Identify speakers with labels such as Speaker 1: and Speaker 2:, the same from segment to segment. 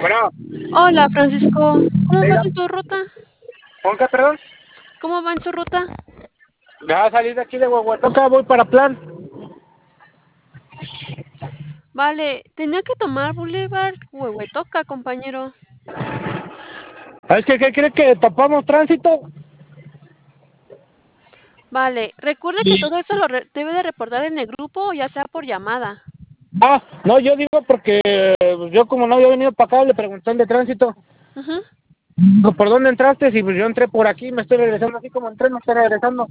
Speaker 1: Bueno,
Speaker 2: Hola, Francisco. ¿Cómo vas
Speaker 1: diga,
Speaker 2: en tu ruta?
Speaker 1: ¿con qué, perdón?
Speaker 2: ¿Cómo va en su ruta?
Speaker 1: Ya salí de aquí de Huehuetoca, voy para Plan.
Speaker 2: Vale, tenía que tomar Boulevard Huehuetoca, compañero.
Speaker 1: Es que, ¿qué cree que topamos tránsito?
Speaker 2: Vale, recuerde que todo eso debe de reportar en el grupo, ya sea por llamada.
Speaker 1: No, yo digo porque yo como no había venido para acá, le pregunté al de tránsito,
Speaker 2: Ujú.
Speaker 1: digo, ¿por dónde entraste? Si pues yo entré por aquí, me estoy regresando así como entré, me estoy regresando.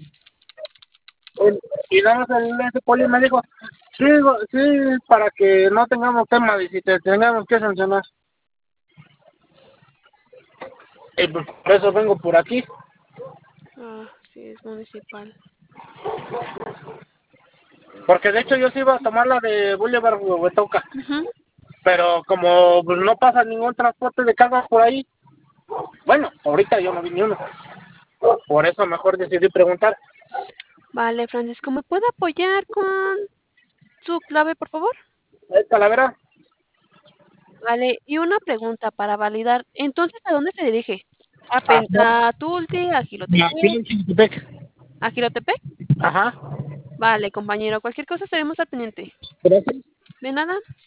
Speaker 1: Y nada más ese poli me dijo, sí, sí, para que no tengamos tema y si te tengamos que sancionar. Y pues por eso vengo por aquí.
Speaker 2: Ah, sí, es municipal.
Speaker 1: Porque de hecho yo sí iba a tomar la de Boulevard Huehuetoca.
Speaker 2: Ujú.
Speaker 1: Pero como pues, no pasa ningún transporte de carga por ahí, bueno, ahorita yo no vi ni uno. Por eso mejor decidí preguntar.
Speaker 2: Vale, Francisco, ¿me puede apoyar con su clave, por favor?
Speaker 1: Calavera,
Speaker 2: Vale, y una pregunta para validar. Entonces, ¿a dónde se dirige? ¿A Tulti, a
Speaker 1: aquí
Speaker 2: Gilotepec?
Speaker 1: en Chiltepec.
Speaker 2: ¿A Gilotepec?
Speaker 1: Ajá.
Speaker 2: Vale, compañero, cualquier cosa estaremos al pendiente.
Speaker 1: Gracias.
Speaker 2: ¿De nada?